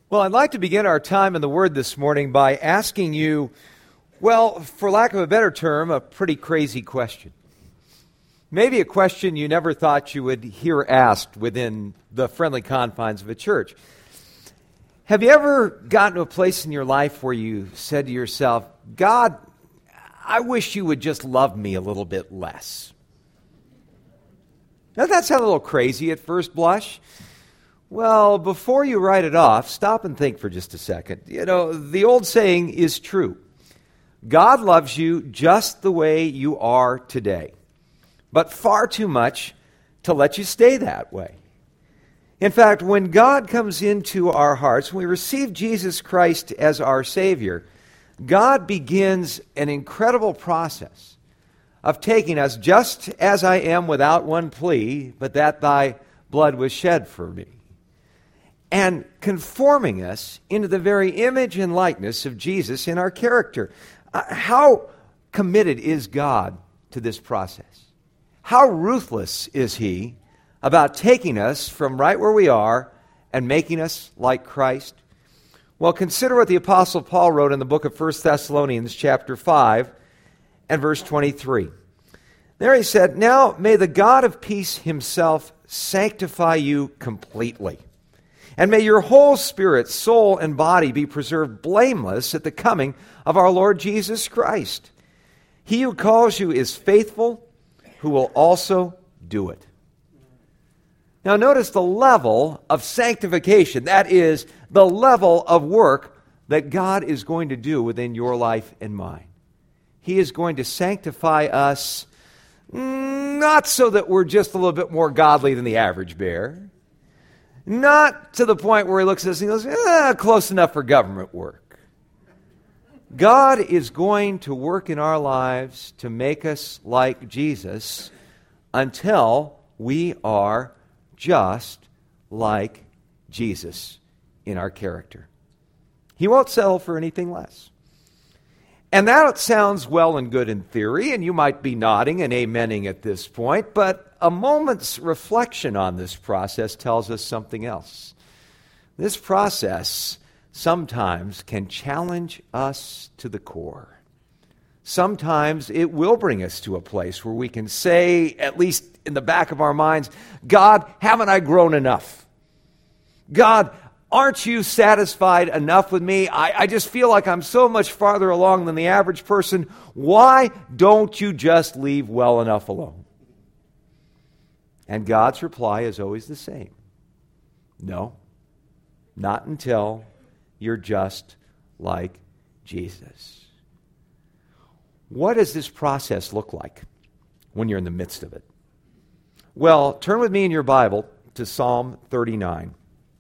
Well, I'd like to begin our time in the Word this morning by asking you, well, for lack of a better term, a pretty crazy question. Maybe a question you never thought you would hear asked within the friendly confines of a church. Have you ever gotten to a place in your life where you said to yourself, God, I wish you would just love me a little bit less? Now, that sounds a little crazy at first blush. Well, before you write it off, stop and think for just a second. You know, the old saying is true. God loves you just the way you are today, but far too much to let you stay that way. In fact, when God comes into our hearts, when we receive Jesus Christ as our Savior, God begins an incredible process of taking us just as I am without one plea, but that thy blood was shed for me, and conforming us into the very image and likeness of Jesus in our character. How committed is God to this process? How ruthless is He about taking us from right where we are and making us like Christ? Well, consider what the Apostle Paul wrote in the book of 1 Thessalonians chapter 5 and verse 23. There he said, "Now may the God of peace Himself sanctify you completely. And may your whole spirit, soul, and body be preserved blameless at the coming of our Lord Jesus Christ. He who calls you is faithful, who will also do it." Now notice the level of sanctification. That is the level of work that God is going to do within your life and mine. He is going to sanctify us, not so that we're just a little bit more godly than the average bear. Not to the point where He looks at us and goes, close enough for government work. God is going to work in our lives to make us like Jesus until we are just like Jesus in our character. He won't settle for anything less. And that sounds well and good in theory, and you might be nodding and amening at this point, but a moment's reflection on this process tells us something else. This process sometimes can challenge us to the core. Sometimes it will bring us to a place where we can say, at least in the back of our minds, God, haven't I grown enough? God, aren't you satisfied enough with me? I just feel like I'm so much farther along than the average person. Why don't you just leave well enough alone? And God's reply is always the same. No, not until you're just like Jesus. What does this process look like when you're in the midst of it? Well, turn with me in your Bible to Psalm 39.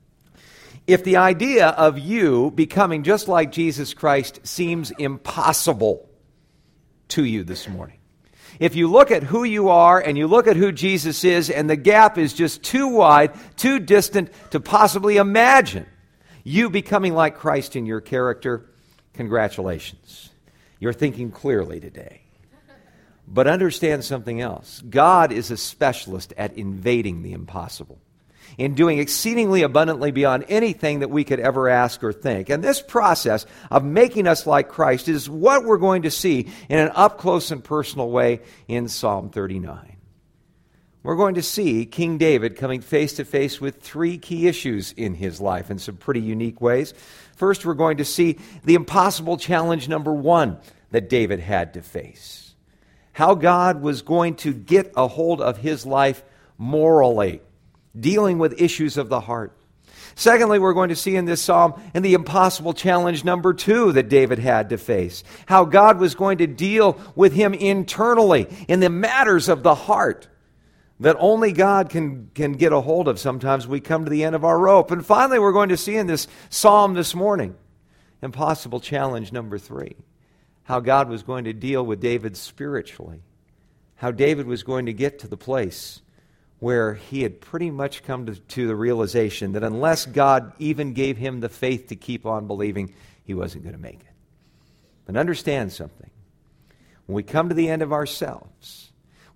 If the idea of you becoming just like Jesus Christ seems impossible to you this morning, if you look at who you are and you look at who Jesus is and the gap is just too wide, too distant to possibly imagine you becoming like Christ in your character, congratulations. You're thinking clearly today. But understand something else. God is a specialist at invading the impossible, in doing exceedingly abundantly beyond anything that we could ever ask or think. And this process of making us like Christ is what we're going to see in an up-close and personal way in Psalm 39. We're going to see King David coming face to face with three key issues in his life in some pretty unique ways. First, we're going to see the impossible challenge number one that David had to face. How God was going to get a hold of his life morally, dealing with issues of the heart. Secondly, we're going to see in this psalm and the impossible challenge number two that David had to face. How God was going to deal with him internally in the matters of the heart that only God can get a hold of. Sometimes we come to the end of our rope. And finally, we're going to see in this psalm this morning, impossible challenge number three, how God was going to deal with David spiritually. How David was going to get to the place where he had pretty much come to the realization that unless God even gave him the faith to keep on believing, he wasn't going to make it. But understand something. When we come to the end of ourselves,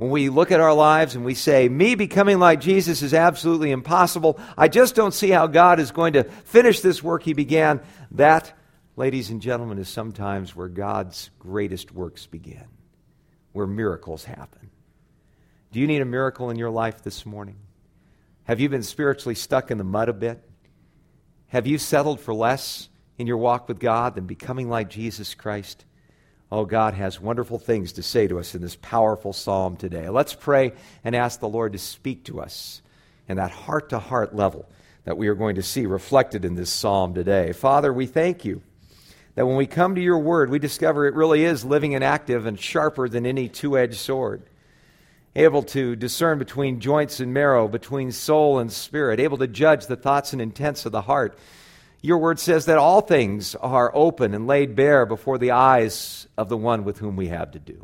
When we look at our lives and we say, me becoming like Jesus is absolutely impossible, I just don't see how God is going to finish this work he began, that, ladies and gentlemen, is sometimes where God's greatest works begin, where miracles happen. Do you need a miracle in your life this morning? Have you been spiritually stuck in the mud a bit? Have you settled for less in your walk with God than becoming like Jesus Christ? Oh, God has wonderful things to say to us in this powerful psalm today. Let's pray and ask the Lord to speak to us in that heart-to-heart level that we are going to see reflected in this psalm today. Father, we thank you that when we come to your word, we discover it really is living and active and sharper than any two-edged sword, able to discern between joints and marrow, between soul and spirit, able to judge the thoughts and intents of the heart. Your word says that all things are open and laid bare before the eyes of the one with whom we have to do.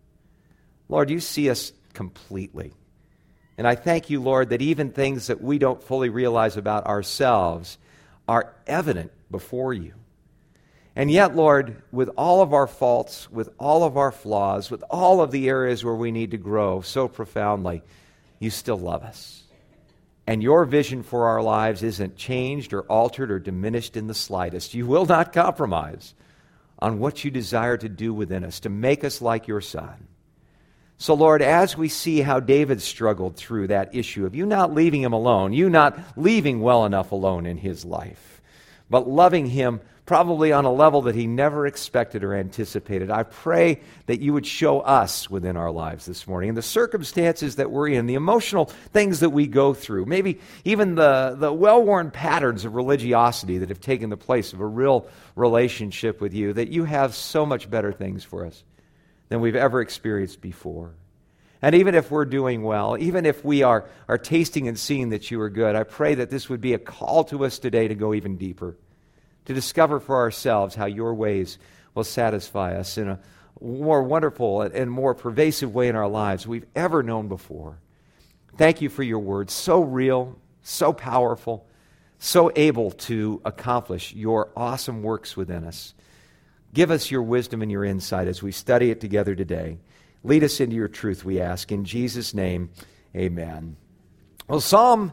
Lord, you see us completely. And I thank you, Lord, that even things that we don't fully realize about ourselves are evident before you. And yet, Lord, with all of our faults, with all of our flaws, with all of the areas where we need to grow so profoundly, you still love us. And your vision for our lives isn't changed or altered or diminished in the slightest. You will not compromise on what you desire to do within us, to make us like your Son. So, Lord, as we see how David struggled through that issue of you not leaving him alone, you not leaving well enough alone in his life, but loving him probably on a level that he never expected or anticipated, I pray that you would show us within our lives this morning, and the circumstances that we're in, the emotional things that we go through, maybe even the well-worn patterns of religiosity that have taken the place of a real relationship with you, that you have so much better things for us than we've ever experienced before. And even if we're doing well, even if we are tasting and seeing that you are good, I pray that this would be a call to us today to go even deeper, to discover for ourselves how your ways will satisfy us in a more wonderful and more pervasive way in our lives we've ever known before. Thank you for your word, so real, so powerful, so able to accomplish your awesome works within us. Give us your wisdom and your insight as we study it together today. Lead us into your truth, we ask. In Jesus' name, amen. Well, Psalm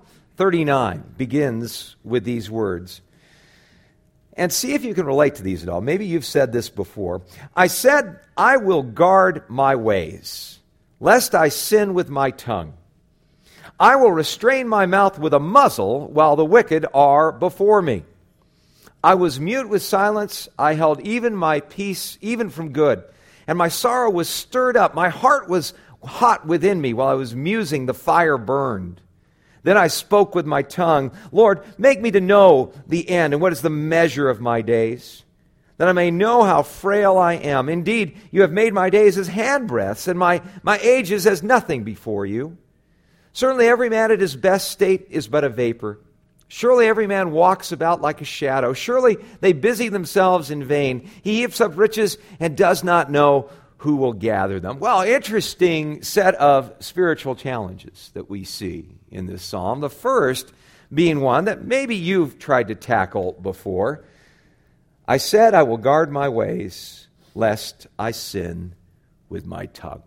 39 begins with these words. And see if you can relate to these at all. Maybe you've said this before. I said, I will guard my ways, lest I sin with my tongue. I will restrain my mouth with a muzzle while the wicked are before me. I was mute with silence. I held even my peace, even from good. And my sorrow was stirred up. My heart was hot within me while I was musing. The fire burned. Then I spoke with my tongue, Lord, make me to know the end and what is the measure of my days, that I may know how frail I am. Indeed, you have made my days as handbreadths, and my ages as nothing before you. Certainly every man at his best state is but a vapor. Surely every man walks about like a shadow. Surely they busy themselves in vain. He heaps up riches and does not know who will gather them. Well, interesting set of spiritual challenges that we see in this psalm. The first being one that maybe you've tried to tackle before. I said, I will guard my ways, lest I sin with my tongue.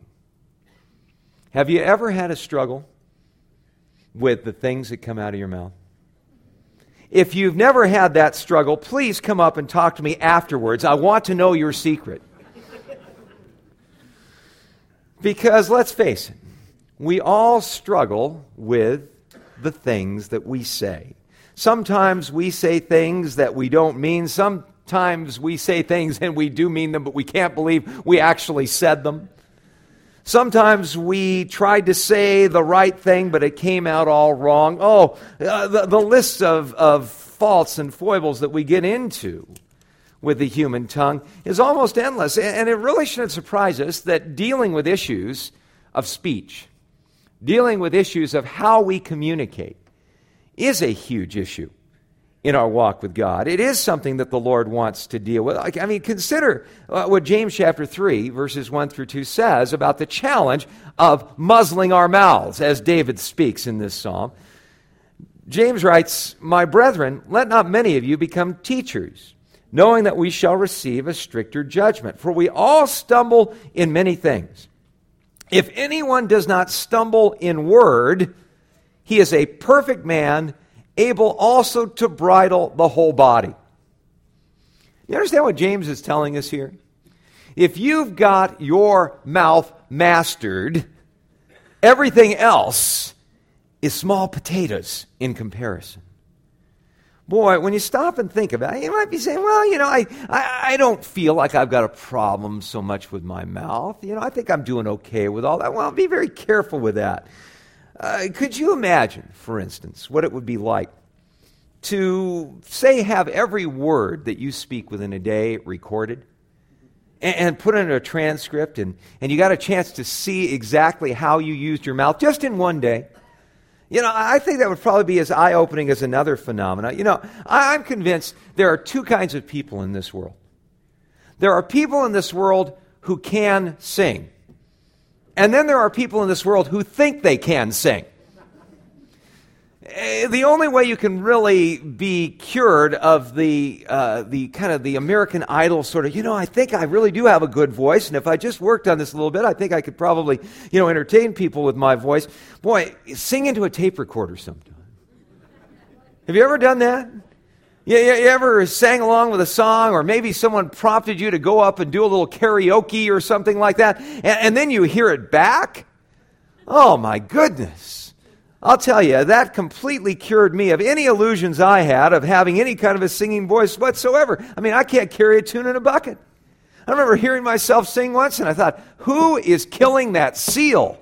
Have you ever had a struggle with the things that come out of your mouth? If you've never had that struggle, please come up and talk to me afterwards. I want to know your secret. Because let's face it, we all struggle with the things that we say. Sometimes we say things that we don't mean. Sometimes we say things and we do mean them, but we can't believe we actually said them. Sometimes we tried to say the right thing, but it came out all wrong. The list of faults and foibles that we get into with the human tongue is almost endless. And it really shouldn't surprise us that dealing with issues of speech, dealing with issues of how we communicate, is a huge issue in our walk with God. It is something that the Lord wants to deal with. I mean, consider what James chapter 3, verses 1 through 2 says about the challenge of muzzling our mouths, as David speaks in this psalm. James writes, My brethren, let not many of you become teachers, knowing that we shall receive a stricter judgment. For we all stumble in many things. If anyone does not stumble in word, he is a perfect man, able also to bridle the whole body. You understand what James is telling us here? If you've got your mouth mastered, everything else is small potatoes in comparison. Boy, when you stop and think about it, you might be saying, well, I don't feel like I've got a problem so much with my mouth. I think I'm doing okay with all that. Well, be very careful with that. Could you imagine, for instance, what it would be like to, say, have every word that you speak within a day recorded and put into a transcript, and you got a chance to see exactly how you used your mouth just in one day? I think that would probably be as eye-opening as another phenomena. I'm convinced there are two kinds of people in this world. There are people in this world who can sing. And then there are people in this world who think they can sing. The only way you can really be cured of the kind of the American Idol sort of, I think I really do have a good voice, and if I just worked on this a little bit, I think I could probably, entertain people with my voice. Boy, sing into a tape recorder sometime. Have you ever done that? You ever sang along with a song, or maybe someone prompted you to go up and do a little karaoke or something like that, and then you hear it back? Oh, my goodness. I'll tell you, that completely cured me of any illusions I had of having any kind of a singing voice whatsoever. I can't carry a tune in a bucket. I remember hearing myself sing once, and I thought, who is killing that seal?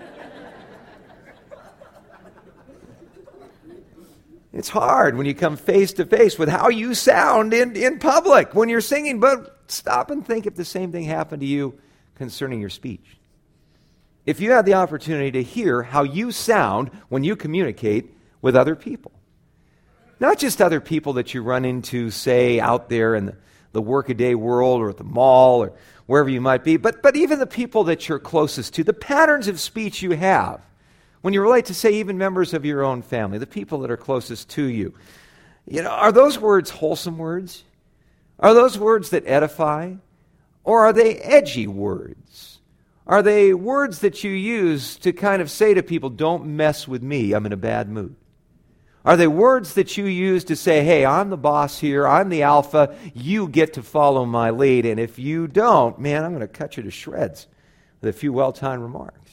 It's hard when you come face to face with how you sound in public when you're singing, but stop and think if the same thing happened to you concerning your speech. If you had the opportunity to hear how you sound when you communicate with other people. Not just other people that you run into, say, out there in the workaday world or at the mall or wherever you might be, but even the people that you're closest to, the patterns of speech you have when you relate to, say, even members of your own family, the people that are closest to you. Are those words wholesome words? Are those words that edify? Or are they edgy words? Are they words that you use to kind of say to people, don't mess with me, I'm in a bad mood? Are they words that you use to say, hey, I'm the boss here, I'm the alpha, you get to follow my lead, and if you don't, man, I'm going to cut you to shreds with a few well-timed remarks?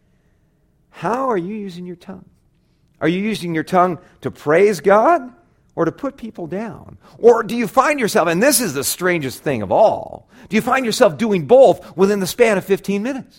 How are you using your tongue? Are you using your tongue to praise God or to put people down? Or do you find yourself, and this is the strangest thing of all, do you find yourself doing both within the span of 15 minutes?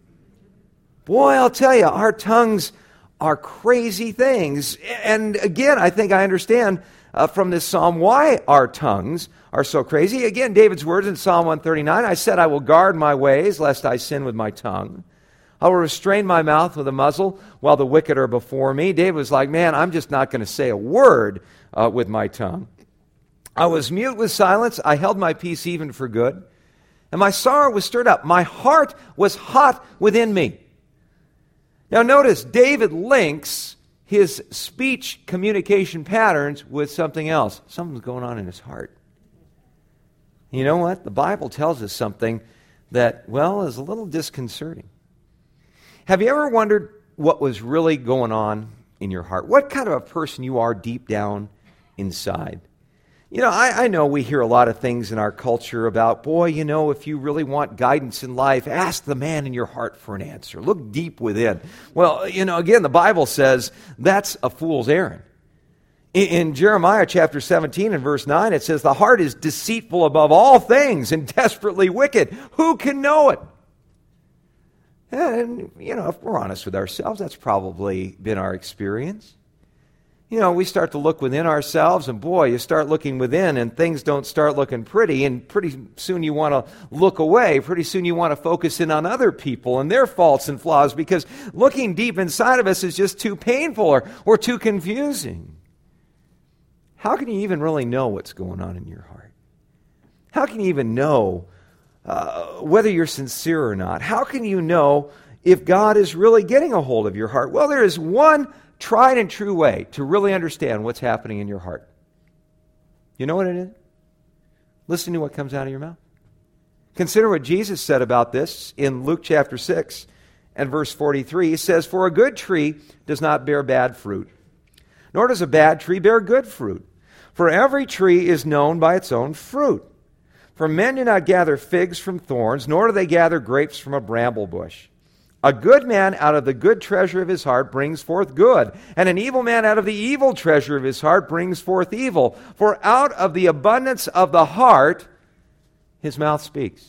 Boy, I'll tell you, our tongues are crazy things. And again, I think I understand from this psalm why our tongues are so crazy. Again, David's words in Psalm 139, I said, I will guard my ways, lest I sin with my tongue. I will restrain my mouth with a muzzle while the wicked are before me. David was like, man, I'm just not going to say a word with my tongue. I was mute with silence. I held my peace even for good. And my sorrow was stirred up. My heart was hot within me. Now notice, David links his speech communication patterns with something else. Something's going on in his heart. You know what? The Bible tells us something that, well, is a little disconcerting. Have you ever wondered what was really going on in your heart? What kind of a person you are deep down inside? I know we hear a lot of things in our culture about, boy, if you really want guidance in life, ask the man in your heart for an answer. Look deep within. Well, again, the Bible says that's a fool's errand. In Jeremiah chapter 17 and verse 9, it says, the heart is deceitful above all things and desperately wicked. Who can know it? And, if we're honest with ourselves, that's probably been our experience. We start to look within ourselves, and boy, you start looking within, and things don't start looking pretty, and pretty soon you want to look away. Pretty soon you want to focus in on other people and their faults and flaws, because looking deep inside of us is just too painful or too confusing. How can you even really know what's going on in your heart? How can you even know whether you're sincere or not? How can you know if God is really getting a hold of your heart? Well, there is one tried and true way to really understand what's happening in your heart. You know what it is? Listen to what comes out of your mouth. Consider what Jesus said about this in Luke chapter 6 and verse 43, he says, "For a good tree does not bear bad fruit, nor does a bad tree bear good fruit. For every tree is known by its own fruit. For men do not gather figs from thorns, nor do they gather grapes from a bramble bush. A good man out of the good treasure of his heart brings forth good, and an evil man out of the evil treasure of his heart brings forth evil. For out of the abundance of the heart, his mouth speaks."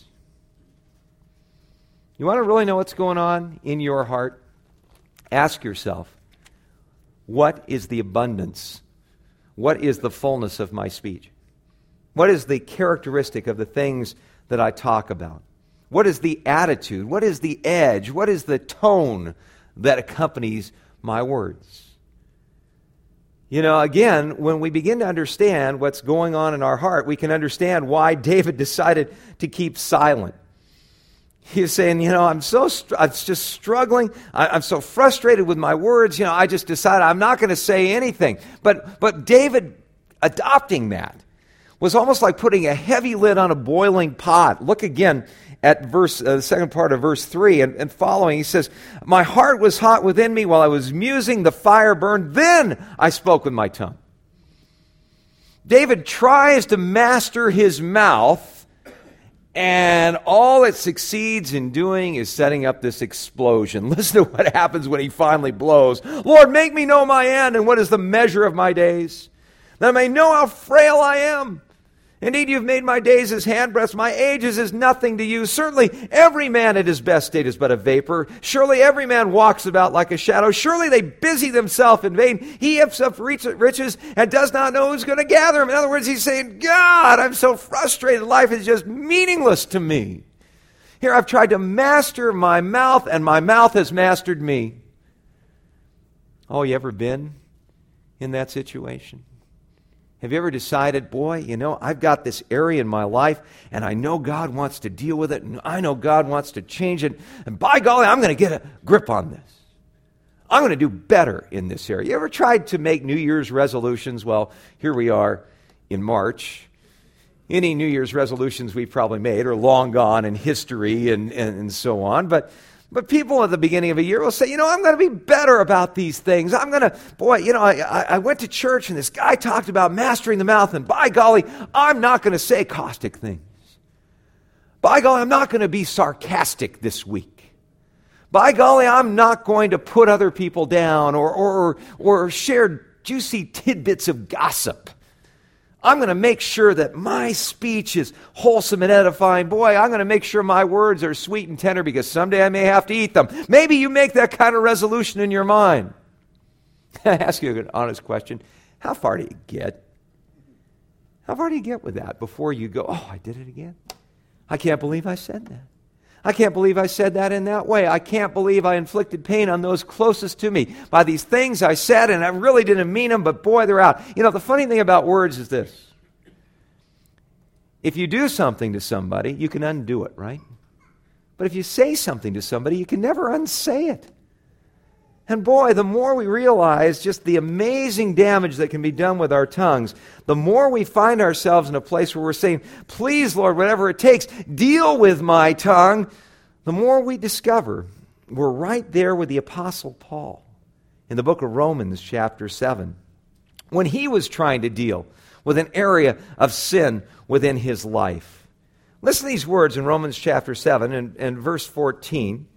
You want to really know what's going on in your heart? Ask yourself, what is the abundance? What is the fullness of my speech? What is the characteristic of the things that I talk about? What is the attitude? What is the edge? What is the tone that accompanies my words? You know, again, when we begin to understand what's going on in our heart, we can understand why David decided to keep silent. He's saying, I'm just struggling. I'm so frustrated with my words. I just decided I'm not going to say anything. But David adopting that was almost like putting a heavy lid on a boiling pot. Look again at the second part of verse 3 and following. He says, "My heart was hot within me while I was musing. The fire burned. Then I spoke with my tongue." David tries to master his mouth, and all it succeeds in doing is setting up this explosion. Listen to what happens when he finally blows. "Lord, make me know my end, and what is the measure of my days, that I may know how frail I am. Indeed, you've made my days as handbreadths. My age is as nothing to you. Certainly, every man at his best state is but a vapor. Surely every man walks about like a shadow. Surely they busy themselves in vain. He heaps up riches and does not know who's going to gather them." In other words, he's saying, God, I'm so frustrated. Life is just meaningless to me. Here, I've tried to master my mouth, and my mouth has mastered me. Oh, you ever been in that situation? Have you ever decided, boy, I've got this area in my life, and I know God wants to deal with it, and I know God wants to change it, and by golly, I'm going to get a grip on this. I'm going to do better in this area. You ever tried to make New Year's resolutions? Well, here we are in March. Any New Year's resolutions we've probably made are long gone in history and so on, but people at the beginning of a year will say, I'm going to be better about these things. I'm going to, I went to church and this guy talked about mastering the mouth, and by golly, I'm not going to say caustic things. By golly, I'm not going to be sarcastic this week. By golly, I'm not going to put other people down or share juicy tidbits of gossip. I'm going to make sure that my speech is wholesome and edifying. Boy, I'm going to make sure my words are sweet and tender because someday I may have to eat them. Maybe you make that kind of resolution in your mind. I ask you an honest question. How far do you get? How far do you get with that before you go, oh, I did it again? I can't believe I said that. I can't believe I said that in that way. I can't believe I inflicted pain on those closest to me by these things I said, and I really didn't mean them, but boy, they're out. The funny thing about words is this. If you do something to somebody, you can undo it, right? But if you say something to somebody, you can never unsay it. And boy, the more we realize just the amazing damage that can be done with our tongues, the more we find ourselves in a place where we're saying, please, Lord, whatever it takes, deal with my tongue, the more we discover we're right there with the Apostle Paul in the book of Romans chapter 7, when he was trying to deal with an area of sin within his life. Listen to these words in Romans chapter 7 and verse 14.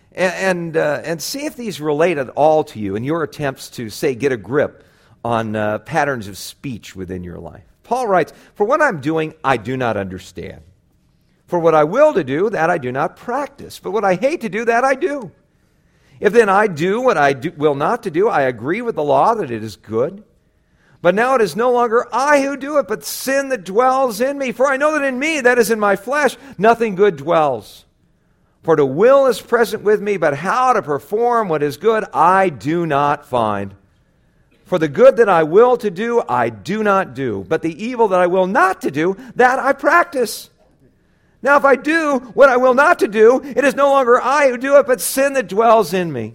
And see if these relate at all to you in your attempts to, say, get a grip on patterns of speech within your life. Paul writes, "For what I'm doing, I do not understand. For what I will to do, that I do not practice. But what I hate to do, that I do. If then I do what I will not to do, I agree with the law that it is good. But now it is no longer I who do it, but sin that dwells in me. For I know that in me, that is in my flesh, nothing good dwells. For the will is present with me, but how to perform what is good I do not find. For the good that I will to do, I do not do. But the evil that I will not to do, that I practice. Now if I do what I will not to do, it is no longer I who do it, but sin that dwells in me.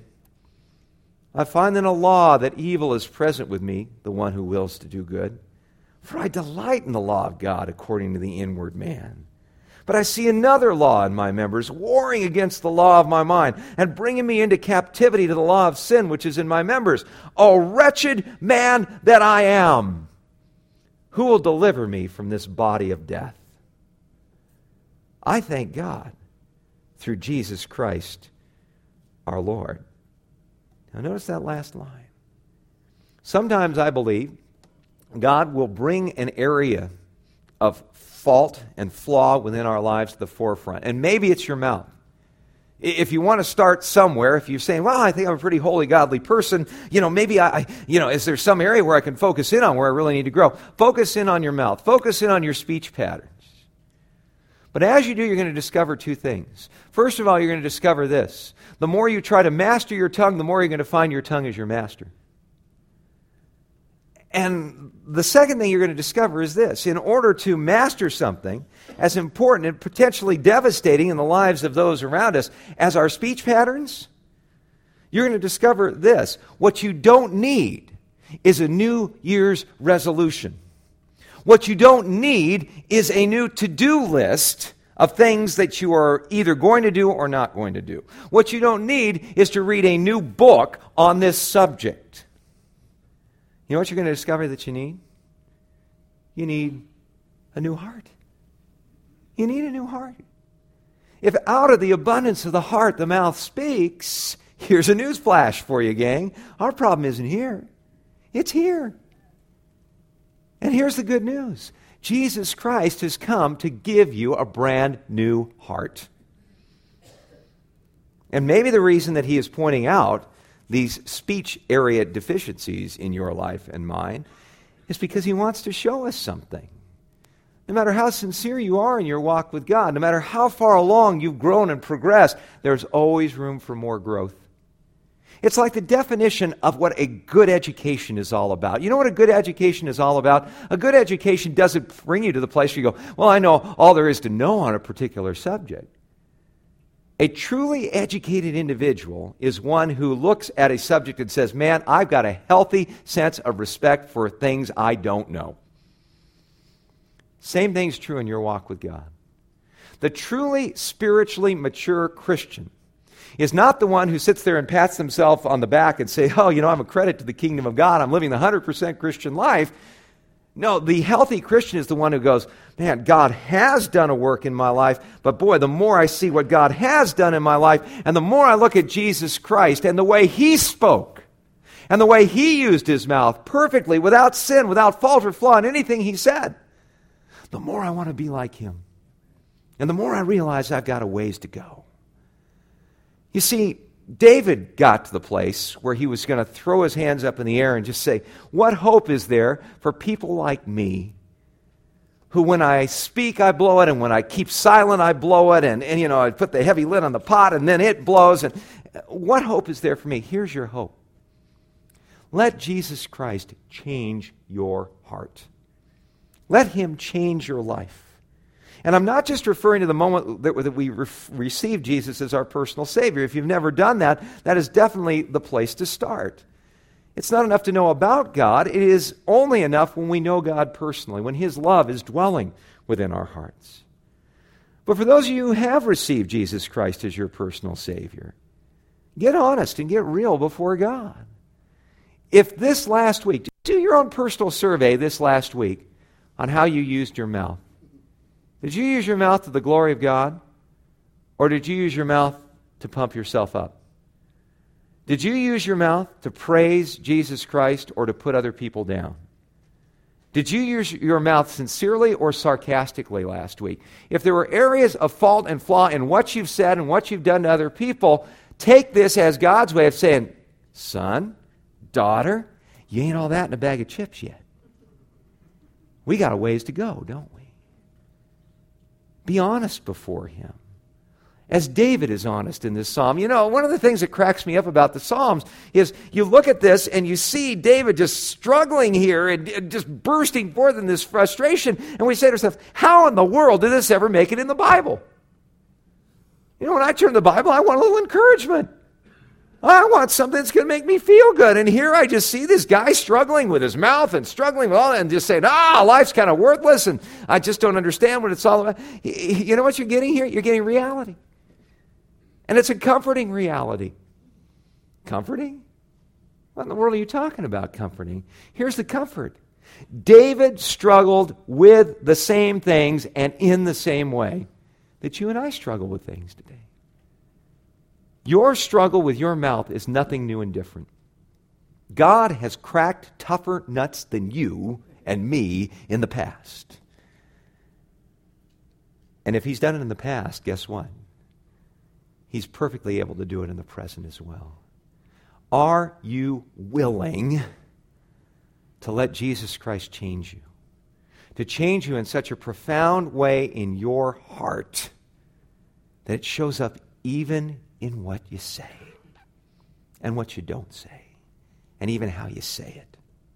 I find in a law that evil is present with me, the one who wills to do good. For I delight in the law of God according to the inward man. But I see another law in my members, warring against the law of my mind, and bringing me into captivity to the law of sin which is in my members. O wretched man that I am! Who will deliver me from this body of death? I thank God through Jesus Christ our Lord. Now notice that last line. Sometimes I believe God will bring an area of fault and flaw within our lives to the forefront. And maybe it's your mouth. If you want to start somewhere, if you're saying, well, I think I'm a pretty holy, godly person, maybe is there some area where I can focus in on where I really need to grow? Focus in on your mouth. Focus in on your speech patterns. But as you do, you're going to discover two things. First of all, you're going to discover this. The more you try to master your tongue, the more you're going to find your tongue as your master. And the second thing you're going to discover is this. In order to master something as important and potentially devastating in the lives of those around us as our speech patterns, you're going to discover this. What you don't need is a New Year's resolution. What you don't need is a new to-do list of things that you are either going to do or not going to do. What you don't need is to read a new book on this subject. You know what you're going to discover that you need? You need a new heart. You need a new heart. If out of the abundance of the heart the mouth speaks, here's a news flash for you, gang. Our problem isn't here. It's here. And here's the good news. Jesus Christ has come to give you a brand new heart. And maybe the reason that he is pointing out these speech area deficiencies in your life and mine is because he wants to show us something. No matter how sincere you are in your walk with God, no matter how far along you've grown and progressed, there's always room for more growth. It's like the definition of what a good education is all about. You know what a good education is all about? A good education doesn't bring you to the place where you go, well, I know all there is to know on a particular subject. A truly educated individual is one who looks at a subject and says, man, I've got a healthy sense of respect for things I don't know. Same thing's true in your walk with God. The truly spiritually mature Christian is not the one who sits there and pats themselves on the back and say, oh, I'm a credit to the kingdom of God. I'm living the 100% Christian life. No, the healthy Christian is the one who goes, man, God has done a work in my life, but boy, the more I see what God has done in my life, and the more I look at Jesus Christ and the way he spoke, and the way he used his mouth perfectly, without sin, without fault or flaw in anything he said, the more I want to be like him. And the more I realize I've got a ways to go. You see, David got to the place where he was going to throw his hands up in the air and just say, what hope is there for people like me who when I speak, I blow it, and when I keep silent, I blow it, and I put the heavy lid on the pot, and then it blows. And what hope is there for me? Here's your hope. Let Jesus Christ change your heart. Let him change your life. And I'm not just referring to the moment that we receive Jesus as our personal Savior. If you've never done that, that is definitely the place to start. It's not enough to know about God. It is only enough when we know God personally, when his love is dwelling within our hearts. But for those of you who have received Jesus Christ as your personal Savior, get honest and get real before God. If this last week, do your own personal survey this last week on how you used your mouth. Did you use your mouth to the glory of God? Or did you use your mouth to pump yourself up? Did you use your mouth to praise Jesus Christ or to put other people down? Did you use your mouth sincerely or sarcastically last week? If there were areas of fault and flaw in what you've said and what you've done to other people, take this as God's way of saying, son, daughter, you ain't all that in a bag of chips yet. We got a ways to go, don't we? Be honest before him. As David is honest in this psalm. One of the things that cracks me up about the Psalms is you look at this and you see David just struggling here and just bursting forth in this frustration. And we say to ourselves, how in the world did this ever make it in the Bible? When I turn to the Bible, I want a little encouragement. I want something that's going to make me feel good. And here I just see this guy struggling with his mouth and struggling with all that and just saying, life's kind of worthless and I just don't understand what it's all about. You know what you're getting here? You're getting reality. And it's a comforting reality. Comforting? What in the world are you talking about, comforting? Here's the comfort. David struggled with the same things and in the same way that you and I struggle with things today. Your struggle with your mouth is nothing new and different. God has cracked tougher nuts than you and me in the past. And if He's done it in the past, guess what? He's perfectly able to do it in the present as well. Are you willing to let Jesus Christ change you? To change you in such a profound way in your heart that it shows up even in what you say and what you don't say and even how you say it.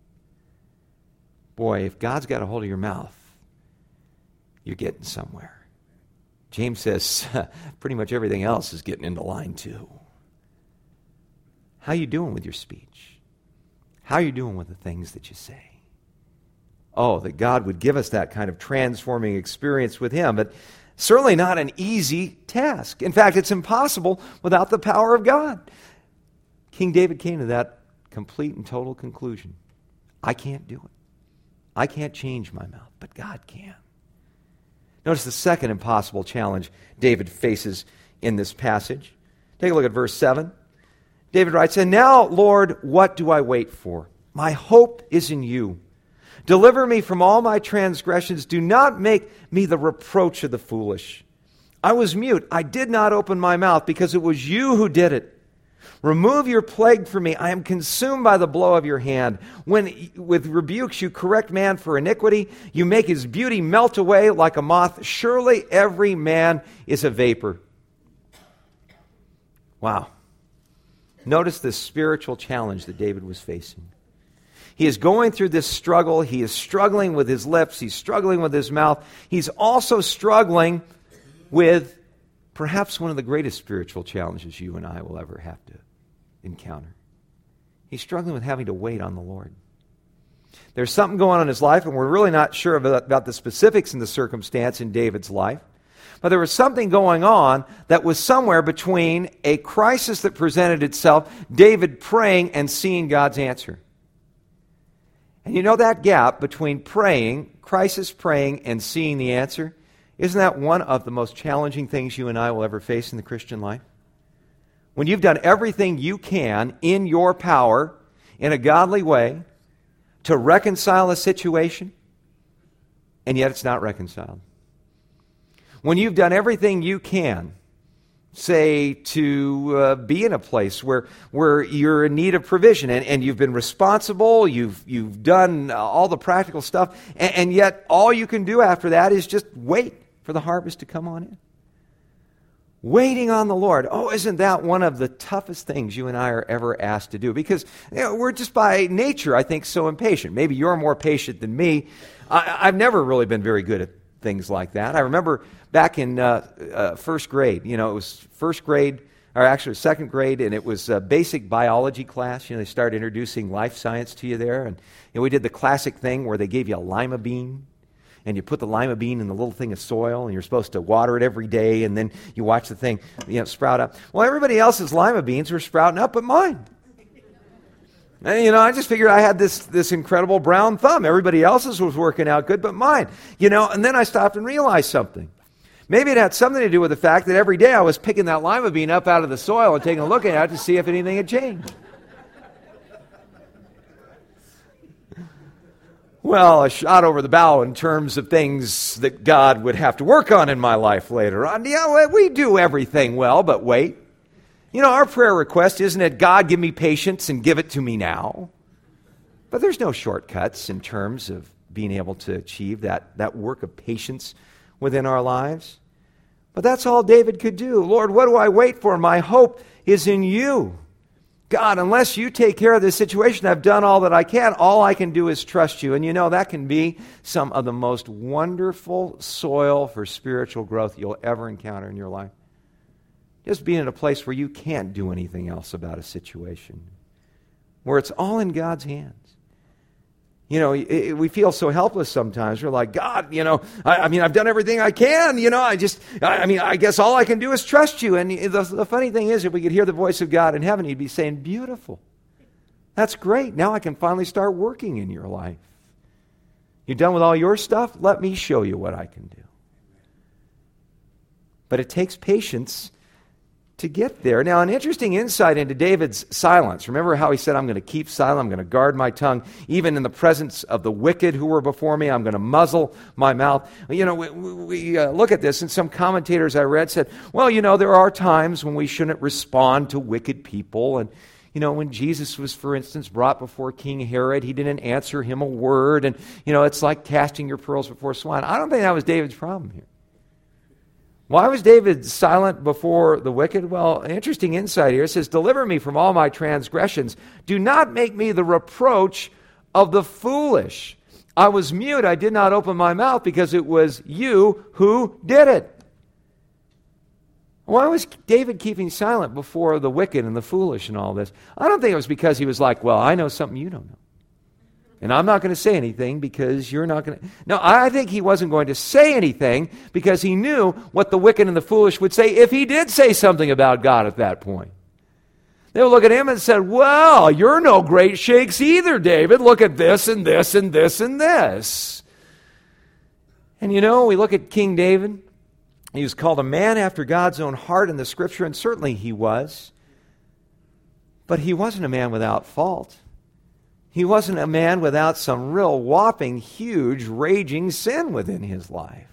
Boy, if God's got a hold of your mouth, you're getting somewhere. James says pretty much everything else is getting into line too. How are you doing with your speech? How are you doing with the things that you say? Oh, that God would give us that kind of transforming experience with Him, but certainly not an easy task. In fact, it's impossible without the power of God. King David came to that complete and total conclusion. I can't do it. I can't change my mouth, but God can. Notice the second impossible challenge David faces in this passage. Take a look at verse 7. David writes, "And now, Lord, what do I wait for? My hope is in you. Deliver me from all my transgressions. Do not make me the reproach of the foolish. I was mute. I did not open my mouth because it was you who did it. Remove your plague from me. I am consumed by the blow of your hand. When with rebukes you correct man for iniquity, you make his beauty melt away like a moth. Surely every man is a vapor." Wow. Notice the spiritual challenge that David was facing. He is going through this struggle. He is struggling with his lips. He's struggling with his mouth. He's also struggling with perhaps one of the greatest spiritual challenges you and I will ever have to encounter. He's struggling with having to wait on the Lord. There's something going on in his life, and we're really not sure about the specifics and the circumstance in David's life. But there was something going on that was somewhere between a crisis that presented itself, David praying and seeing God's answer. And you know that gap between praying, crisis praying, and seeing the answer? Isn't that one of the most challenging things you and I will ever face in the Christian life? When you've done everything you can in your power, in a godly way, to reconcile a situation, and yet it's not reconciled. When you've done everything you can, say, to be in a place where you're in need of provision, and you've been responsible, you've done all the practical stuff, and yet all you can do after that is just wait for the harvest to come on in. Waiting on the Lord. Oh, isn't that one of the toughest things you and I are ever asked to do? Because we're just by nature, I think, so impatient. Maybe you're more patient than me. I've never really been very good at things like that. I remember back in first grade, it was first grade, or actually second grade, and it was a basic biology class. They started introducing life science to you there. And we did the classic thing where they gave you a lima bean, and you put the lima bean in the little thing of soil, and you're supposed to water it every day, and then you watch the thing sprout up. Well, everybody else's lima beans were sprouting up, but mine. And, I just figured I had this incredible brown thumb. Everybody else's was working out good, but mine. And then I stopped and realized something. Maybe it had something to do with the fact that every day I was picking that lima bean up out of the soil and taking a look at it to see if anything had changed. Well, a shot over the bow in terms of things that God would have to work on in my life later on. Yeah, we do everything well, but wait. Our prayer request isn't that God give me patience and give it to me now. But there's no shortcuts in terms of being able to achieve that work of patience within our lives. But that's all David could do. Lord, what do I wait for? My hope is in you. God, unless you take care of this situation, I've done all that I can. All I can do is trust you. And that can be some of the most wonderful soil for spiritual growth you'll ever encounter in your life. Just being in a place where you can't do anything else about a situation, where it's all in God's hands. You know, we feel so helpless sometimes. We're like, God, you know, I mean, I've done everything I can. You know, I guess all I can do is trust you. And the funny thing is, if we could hear the voice of God in heaven, he'd be saying, beautiful. That's great. Now I can finally start working in your life. You're done with all your stuff? Let me show you what I can do. But it takes patience to get there. Now, an interesting insight into David's silence. Remember how he said, I'm going to keep silent, I'm going to guard my tongue, even in the presence of the wicked who were before me, I'm going to muzzle my mouth. You know, we look at this, and some commentators I read said, well, you know, there are times when we shouldn't respond to wicked people. And, you know, when Jesus was, for instance, brought before King Herod, he didn't answer him a word. And, you know, it's like casting your pearls before swine. I don't think that was David's problem here. Why was David silent before the wicked? Well, an interesting insight here. It says, deliver me from all my transgressions. Do not make me the reproach of the foolish. I was mute. I did not open my mouth because it was you who did it. Why was David keeping silent before the wicked and the foolish and all this? I don't think it was because he was like, well, I know something you don't know. And I'm not going to say anything because you're not going to. No, I think he wasn't going to say anything because he knew what the wicked and the foolish would say if he did say something about God at that point. They would look at him and said, well, you're no great shakes either, David. Look at this and this and this and this. And you know, we look at King David. He was called a man after God's own heart in the Scripture, and certainly he was. But he wasn't a man without fault. He wasn't a man without some real whopping, huge, raging sin within his life.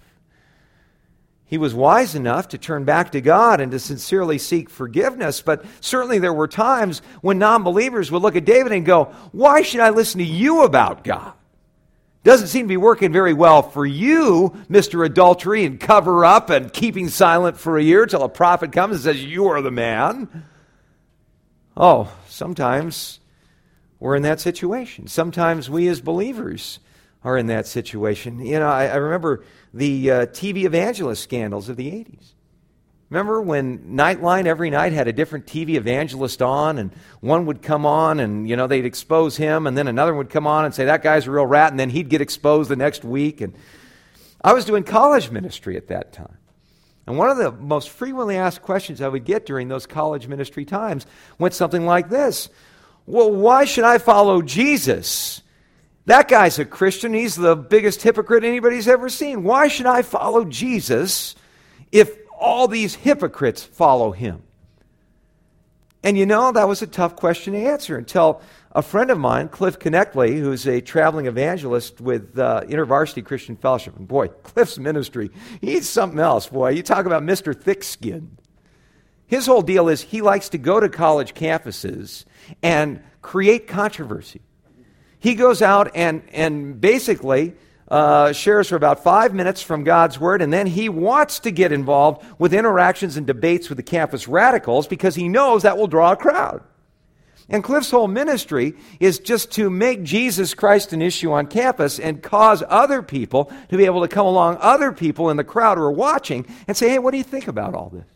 He was wise enough to turn back to God and to sincerely seek forgiveness, but certainly there were times when non-believers would look at David and go, why should I listen to you about God? Doesn't seem to be working very well for you, Mr. Adultery, and cover up and keeping silent for a year till a prophet comes and says, you are the man. Oh, sometimes we're in that situation. Sometimes we as believers are in that situation. You know, I remember the TV evangelist scandals of the 80s. Remember when Nightline every night had a different TV evangelist on, and one would come on and, you know, they'd expose him, and then another would come on and say, that guy's a real rat, and then he'd get exposed the next week. And I was doing college ministry at that time. And one of the most frequently asked questions I would get during those college ministry times went something like this. Well, why should I follow Jesus? That guy's a Christian. He's the biggest hypocrite anybody's ever seen. Why should I follow Jesus if all these hypocrites follow him? And you know, that was a tough question to answer until a friend of mine, Cliff Connectley, who's a traveling evangelist with InterVarsity Christian Fellowship. And boy, Cliff's ministry, he's something else, boy. You talk about Mr. Thick-Skinned. His whole deal is he likes to go to college campuses and create controversy. He goes out and basically shares for about 5 minutes from God's Word, and then he wants to get involved with interactions and debates with the campus radicals because he knows that will draw a crowd. And Cliff's whole ministry is just to make Jesus Christ an issue on campus and cause other people to be able to come along, other people in the crowd who are watching, and say, hey, what do you think about all this?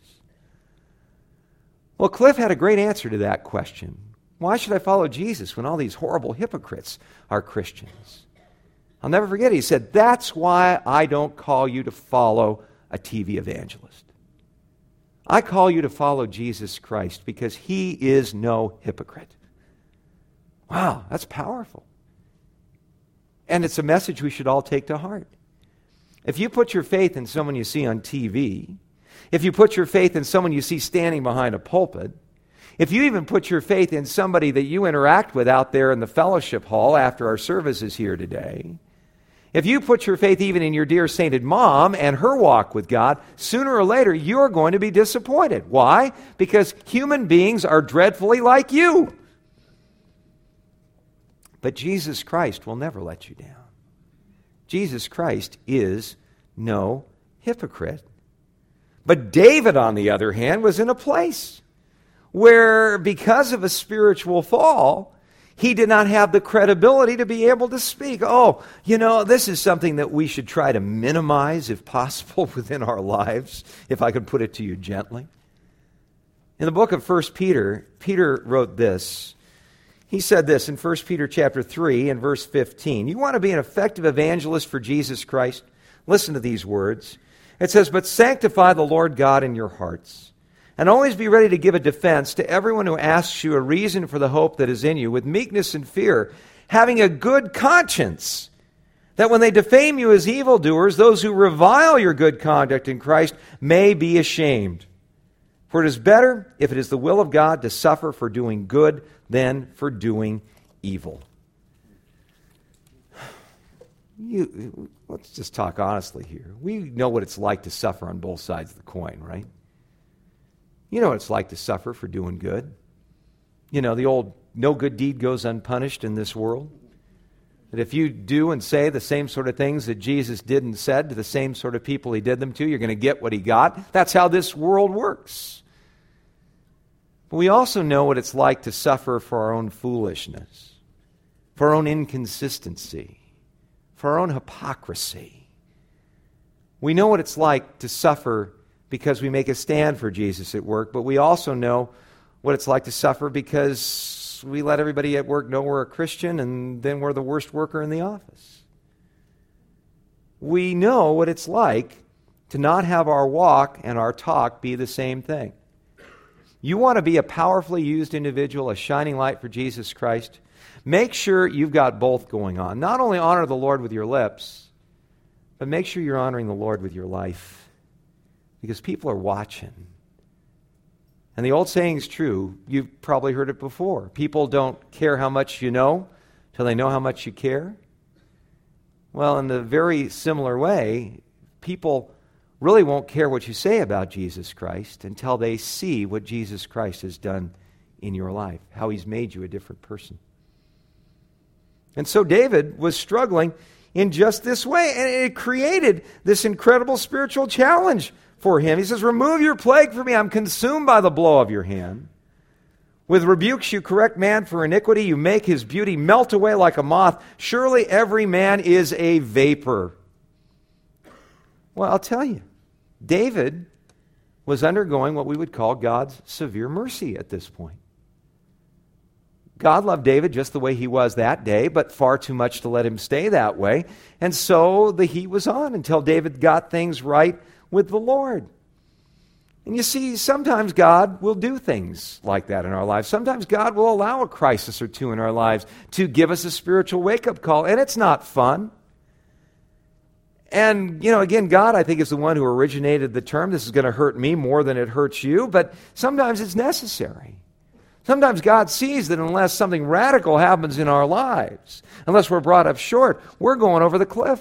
Well, Cliff had a great answer to that question. Why should I follow Jesus when all these horrible hypocrites are Christians? I'll never forget it. He said, that's why I don't call you to follow a TV evangelist. I call you to follow Jesus Christ because he is no hypocrite. Wow, that's powerful. And it's a message we should all take to heart. If you put your faith in someone you see on TV, if you put your faith in someone you see standing behind a pulpit, if you even put your faith in somebody that you interact with out there in the fellowship hall after our services here today, if you put your faith even in your dear sainted mom and her walk with God, sooner or later you're going to be disappointed. Why? Because human beings are dreadfully like you. But Jesus Christ will never let you down. Jesus Christ is no hypocrite. But David, on the other hand, was in a place where, because of a spiritual fall, he did not have the credibility to be able to speak. Oh, you know, this is something that we should try to minimize, if possible, within our lives, if I could put it to you gently. In the book of 1 Peter, Peter wrote this. He said this in 1 Peter chapter 3 and verse 15. You want to be an effective evangelist for Jesus Christ? Listen to these words. It says, but sanctify the Lord God in your hearts, and always be ready to give a defense to everyone who asks you a reason for the hope that is in you, with meekness and fear, having a good conscience, that when they defame you as evildoers, those who revile your good conduct in Christ may be ashamed. For it is better, if it is the will of God, to suffer for doing good than for doing evil. Let's just talk honestly here. We know what it's like to suffer on both sides of the coin, right? You know what it's like to suffer for doing good. You know, the old no good deed goes unpunished in this world. That if you do and say the same sort of things that Jesus did and said to the same sort of people he did them to, you're going to get what he got. That's how this world works. But we also know what it's like to suffer for our own foolishness, for our own inconsistency, for our own hypocrisy. We know what it's like to suffer because we make a stand for Jesus at work, but we also know what it's like to suffer because we let everybody at work know we're a Christian and then we're the worst worker in the office. We know what it's like to not have our walk and our talk be the same thing. You want to be a powerfully used individual, a shining light for Jesus Christ? Make sure you've got both going on. Not only honor the Lord with your lips, but make sure you're honoring the Lord with your life. Because people are watching. And the old saying is true. You've probably heard it before. People don't care how much you know till they know how much you care. Well, in a very similar way, people really won't care what you say about Jesus Christ until they see what Jesus Christ has done in your life, how he's made you a different person. And so David was struggling in just this way, and it created this incredible spiritual challenge for him. He says, remove your plague from me. I'm consumed by the blow of your hand. With rebukes you correct man for iniquity. You make his beauty melt away like a moth. Surely every man is a vapor. Well, I'll tell you, David was undergoing what we would call God's severe mercy at this point. God loved David just the way he was that day, but far too much to let him stay that way. And so the heat was on until David got things right with the Lord. And you see, sometimes God will do things like that in our lives. Sometimes God will allow a crisis or two in our lives to give us a spiritual wake-up call, and it's not fun. And, again, God, I think, is the one who originated the term. This is going to hurt me more than it hurts you, but sometimes it's necessary. Sometimes God sees that unless something radical happens in our lives, unless we're brought up short, we're going over the cliff.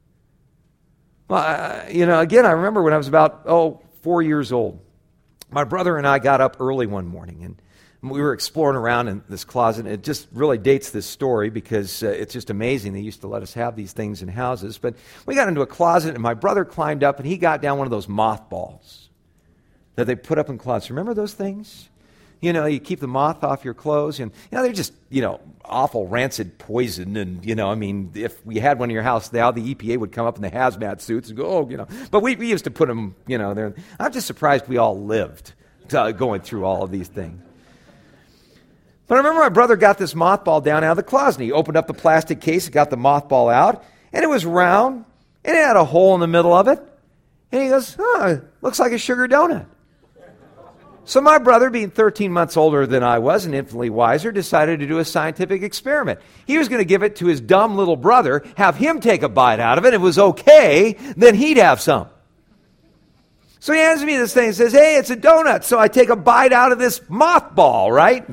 Well, again, I remember when I was about, 4 years old. My brother and I got up early one morning, and we were exploring around in this closet. It just really dates this story because it's just amazing. They used to let us have these things in houses. But we got into a closet, and my brother climbed up, and he got down one of those mothballs that they put up in closets. Remember those things? You keep the moth off your clothes, and they're just, awful rancid poison. And, if we had one in your house now, the EPA would come up in the hazmat suits and go, But we used to put them, there. I'm just surprised we all lived going through all of these things. But I remember my brother got this mothball down out of the closet. He opened up the plastic case and got the mothball out, and it was round, and it had a hole in the middle of it. And he goes, looks like a sugar donut. So my brother, being 13 months older than I was and infinitely wiser, decided to do a scientific experiment. He was going to give it to his dumb little brother, have him take a bite out of it. If it was okay, then he'd have some. So he hands me this thing and says, hey, it's a donut. So I take a bite out of this mothball, right?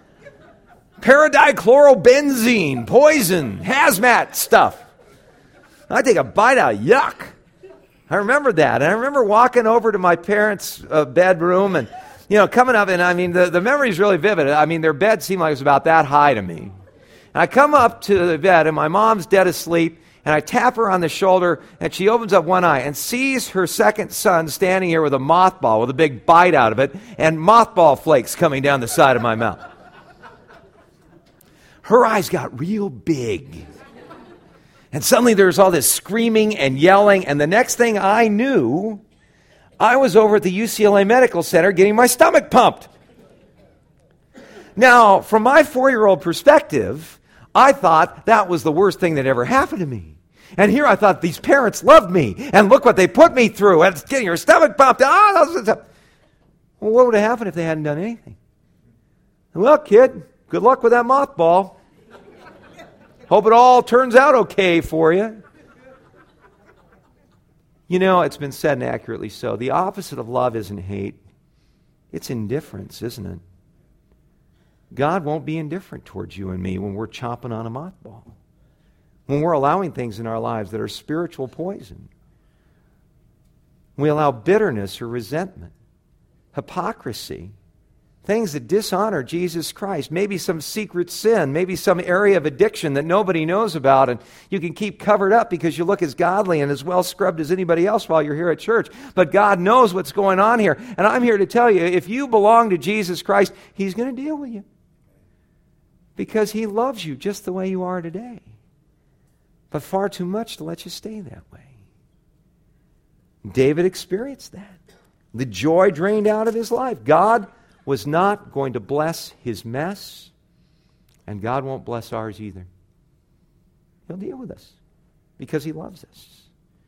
Paradichlorobenzene, poison, hazmat stuff. I take a bite out, yuck. I remember that. And I remember walking over to my parents' bedroom and, coming up, and the memory is really vivid. Their bed seemed like it was about that high to me. And I come up to the bed, and my mom's dead asleep, and I tap her on the shoulder, and she opens up one eye and sees her second son standing here with a mothball, with a big bite out of it, and mothball flakes coming down the side of my mouth. Her eyes got real big. And suddenly there was all this screaming and yelling, and the next thing I knew, I was over at the UCLA Medical Center getting my stomach pumped. Now, from my 4-year-old perspective, I thought that was the worst thing that ever happened to me. And here I thought these parents loved me, and look what they put me through, and it's getting your stomach pumped. Well, what would have happened if they hadn't done anything? Well, kid, good luck with that mothball. Hope it all turns out okay for you. You know, it's been said, and accurately so, the opposite of love isn't hate. It's indifference, isn't it? God won't be indifferent towards you and me when we're chomping on a mothball. When we're allowing things in our lives that are spiritual poison. We allow bitterness or resentment, hypocrisy, things that dishonor Jesus Christ, maybe some secret sin, maybe some area of addiction that nobody knows about, and you can keep covered up because you look as godly and as well scrubbed as anybody else while you're here at church. But God knows what's going on here. And I'm here to tell you, if you belong to Jesus Christ, He's going to deal with you. Because He loves you just the way you are today. But far too much to let you stay that way. David experienced that. The joy drained out of his life. God was not going to bless his mess, and God won't bless ours either. He'll deal with us because He loves us.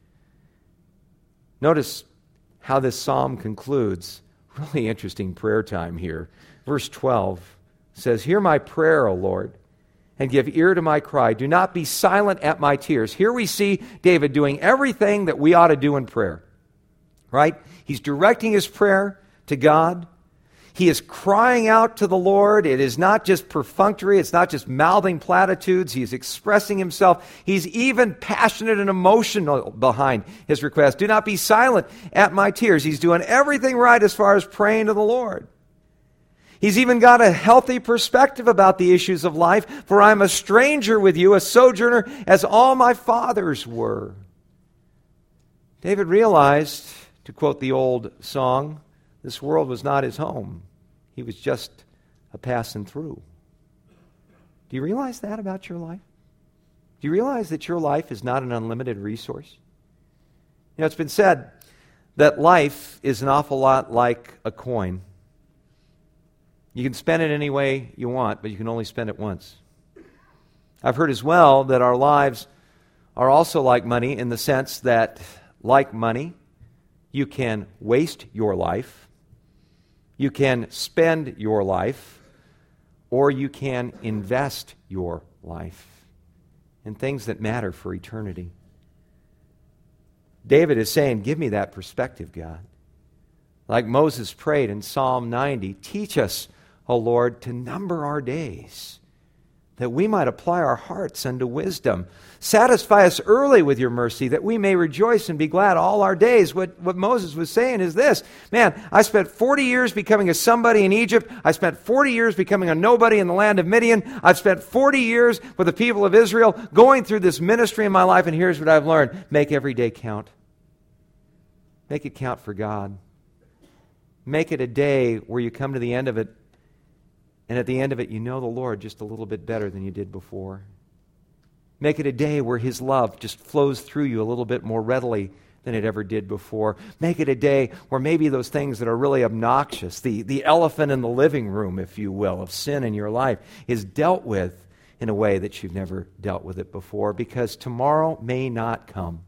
Notice how this psalm concludes. Really interesting prayer time here. Verse 12 says, "Hear my prayer, O Lord, and give ear to my cry. Do not be silent at my tears." Here we see David doing everything that we ought to do in prayer. Right? He's directing his prayer to God. He is crying out to the Lord. It is not just perfunctory. It's not just mouthing platitudes. He's expressing himself. He's even passionate and emotional behind his request. Do not be silent at my tears. He's doing everything right as far as praying to the Lord. He's even got a healthy perspective about the issues of life. "For I am a stranger with you, a sojourner, as all my fathers were." David realized, to quote the old song, this world was not his home. He was just a passing through. Do you realize that about your life? Do you realize that your life is not an unlimited resource? You know, it's been said that life is an awful lot like a coin. You can spend it any way you want, but you can only spend it once. I've heard as well that our lives are also like money in the sense that, like money, you can waste your life, you can spend your life, or you can invest your life in things that matter for eternity. David is saying, give me that perspective, God. Like Moses prayed in Psalm 90, teach us, O Lord, to number our days, that we might apply our hearts unto wisdom. Satisfy us early with your mercy, that we may rejoice and be glad all our days. What Moses was saying is this: man, I spent 40 years becoming a somebody in Egypt. I spent 40 years becoming a nobody in the land of Midian. I've spent 40 years with the people of Israel going through this ministry in my life, and here's what I've learned. Make every day count. Make it count for God. Make it a day where you come to the end of it, and at the end of it, you know the Lord just a little bit better than you did before. Make it a day where His love just flows through you a little bit more readily than it ever did before. Make it a day where maybe those things that are really obnoxious, the elephant in the living room, if you will, of sin in your life, is dealt with in a way that you've never dealt with it before, because tomorrow may not come.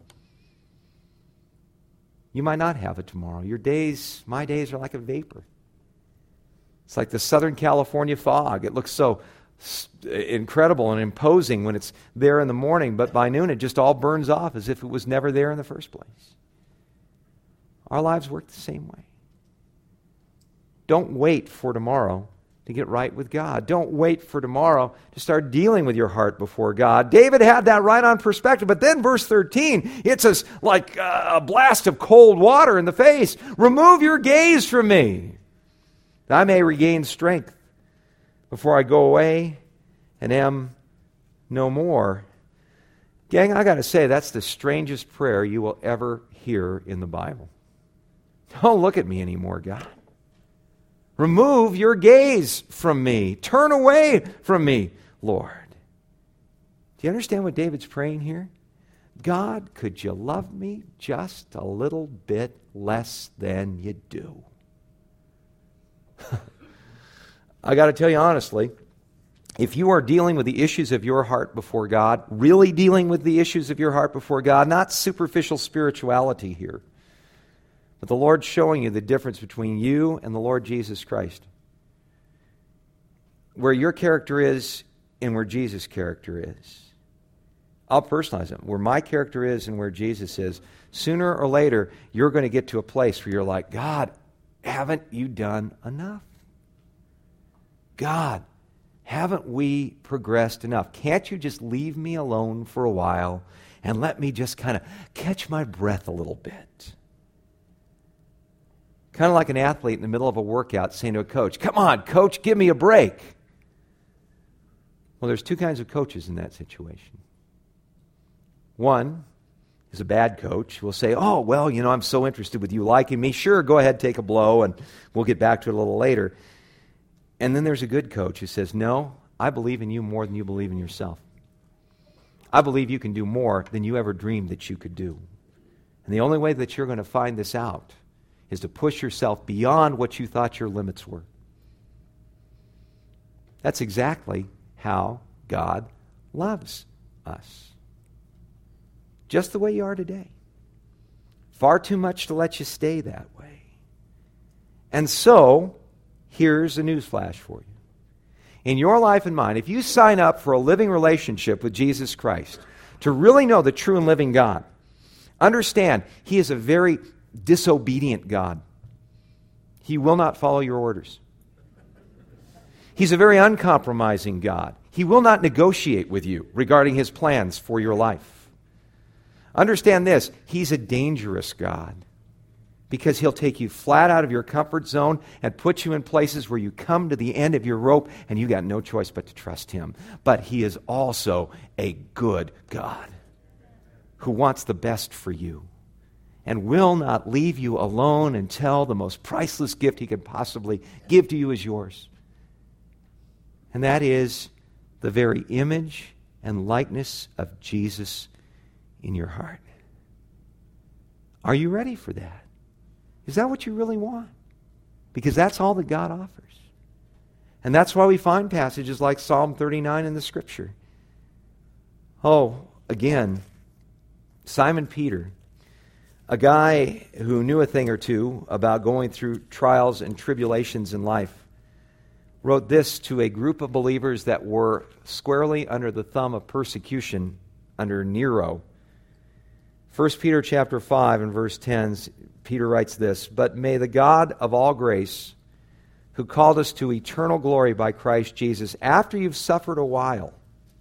You might not have it tomorrow. Your days, my days, are like a vapor. It's like the Southern California fog. It looks so incredible and imposing when it's there in the morning, but by noon it just all burns off as if it was never there in the first place. Our lives work the same way. Don't wait for tomorrow to get right with God. Don't wait for tomorrow to start dealing with your heart before God. David had that right on perspective, but then verse 13, it's like a blast of cold water in the face. Remove your gaze from me, that I may regain strength before I go away and am no more. Gang, I got to say, that's the strangest prayer you will ever hear in the Bible. Don't look at me anymore, God. Remove your gaze from me. Turn away from me, Lord. Do you understand what David's praying here? God, could you love me just a little bit less than you do? I got to tell you honestly, if you are dealing with the issues of your heart before God, really dealing with the issues of your heart before God, not superficial spirituality here, but the Lord showing you the difference between you and the Lord Jesus Christ. Where your character is and where Jesus' character is. I'll personalize it. Where my character is and where Jesus is, sooner or later, you're going to get to a place where you're like, God, haven't you done enough? God, haven't we progressed enough? Can't you just leave me alone for a while and let me just kind of catch my breath a little bit? Kind of like an athlete in the middle of a workout saying to a coach, come on, coach, give me a break. Well, there's two kinds of coaches in that situation. One is a bad coach who will say, oh, well, I'm so interested with you liking me. Sure, go ahead, take a blow, and we'll get back to it a little later. And then there's a good coach who says, no, I believe in you more than you believe in yourself. I believe you can do more than you ever dreamed that you could do. And the only way that you're going to find this out is to push yourself beyond what you thought your limits were. That's exactly how God loves us. Just the way you are today. Far too much to let you stay that way. And so, here's a newsflash for you. In your life and mine, if you sign up for a living relationship with Jesus Christ, to really know the true and living God, understand He is a very disobedient God. He will not follow your orders. He's a very uncompromising God. He will not negotiate with you regarding His plans for your life. Understand this, He's a dangerous God because He'll take you flat out of your comfort zone and put you in places where you come to the end of your rope and you got no choice but to trust Him. But He is also a good God who wants the best for you and will not leave you alone until the most priceless gift He could possibly give to you is yours. And that is the very image and likeness of Jesus in your heart. Are you ready for that? Is that what you really want? Because that's all that God offers. And that's why we find passages like Psalm 39 in the Scripture. Oh, again, Simon Peter, a guy who knew a thing or two about going through trials and tribulations in life, wrote this to a group of believers that were squarely under the thumb of persecution under Nero. 1 Peter chapter 5 and verse 10, Peter writes this, "But may the God of all grace, who called us to eternal glory by Christ Jesus, after you've suffered a while,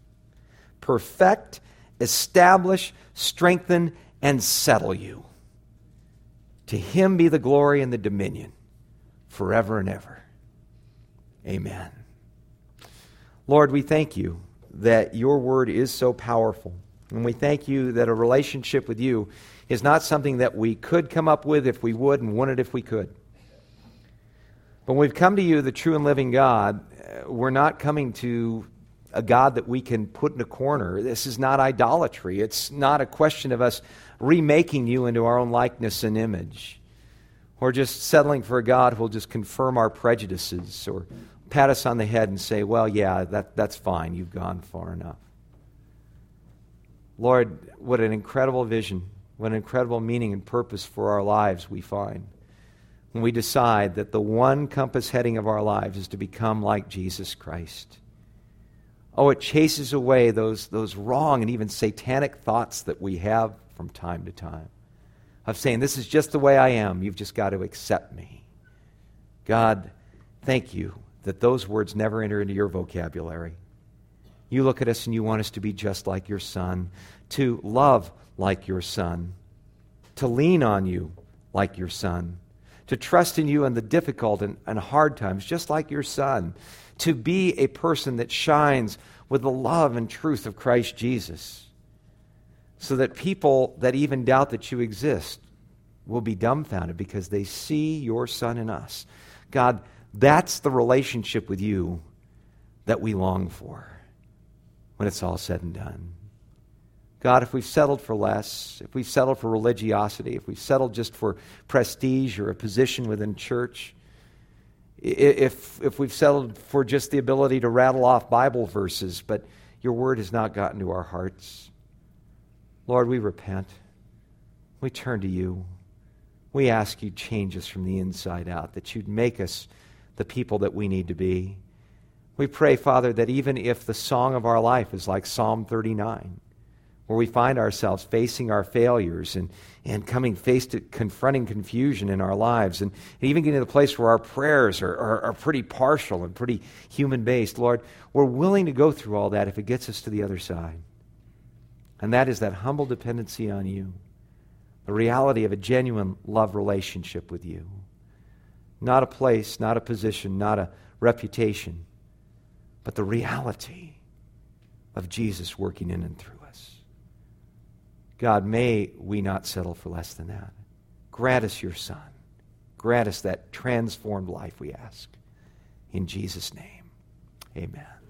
perfect, establish, strengthen, and settle you. To Him be the glory and the dominion forever and ever. Amen." Lord, we thank You that Your word is so powerful. And we thank You that a relationship with You is not something that we could come up with if we would and want it if we could. But when we've come to You, the true and living God, we're not coming to a God that we can put in a corner. This is not idolatry. It's not a question of us remaking You into our own likeness and image, or just settling for a God who will just confirm our prejudices or pat us on the head and say, well, yeah, that's fine. You've gone far enough. Lord, what an incredible vision, what an incredible meaning and purpose for our lives we find when we decide that the one compass heading of our lives is to become like Jesus Christ. Oh, it chases away those wrong and even satanic thoughts that we have from time to time of saying, this is just the way I am. You've just got to accept me. God, thank You that those words never enter into Your vocabulary. You look at us and You want us to be just like Your Son, to love like Your Son, to lean on You like Your Son, to trust in You in the difficult and hard times just like Your Son, to be a person that shines with the love and truth of Christ Jesus, so that people that even doubt that You exist will be dumbfounded because they see Your Son in us. God, that's the relationship with You that we long for when it's all said and done. God, if we've settled for less, if we've settled for religiosity, if we've settled just for prestige or a position within church, if we've settled for just the ability to rattle off Bible verses, but your word has not gotten to our hearts, Lord, we repent. We turn to you. We ask you change us from the inside out, that you'd make us the people that we need to be. We pray, Father, that even if the song of our life is like Psalm 39, where we find ourselves facing our failures and coming face to confronting confusion in our lives, and even getting to the place where our prayers are pretty partial and pretty human-based, Lord, we're willing to go through all that if it gets us to the other side. And that is that humble dependency on you, the reality of a genuine love relationship with you. Not a place, not a position, not a reputation, but the reality of Jesus working in and through us. God, may we not settle for less than that. Grant us your Son. Grant us that transformed life, we ask. In Jesus' name, amen.